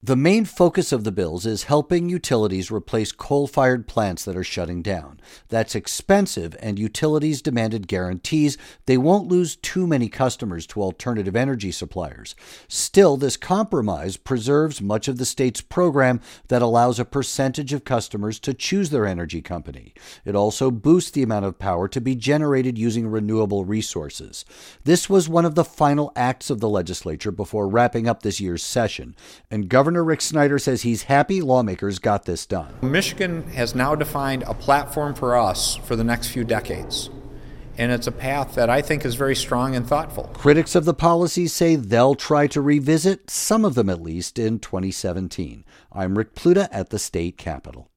The main focus of the bills is helping utilities replace coal-fired plants that are shutting down. That's expensive, and utilities demanded guarantees they won't lose too many customers to alternative energy suppliers. Still, this compromise preserves much of the state's program that allows a percentage of customers to choose their energy company. It also boosts the amount of power to be generated using renewable resources. This was one of the final acts of the legislature before wrapping up this year's session, and Governor Rick Snyder says he's happy lawmakers got this done. Michigan has now defined a platform for us for the next few decades, and it's a path that I think is very strong and thoughtful. Critics of the policy say they'll try to revisit, some of them at least, in 2017. I'm Rick Pluta at the state capitol.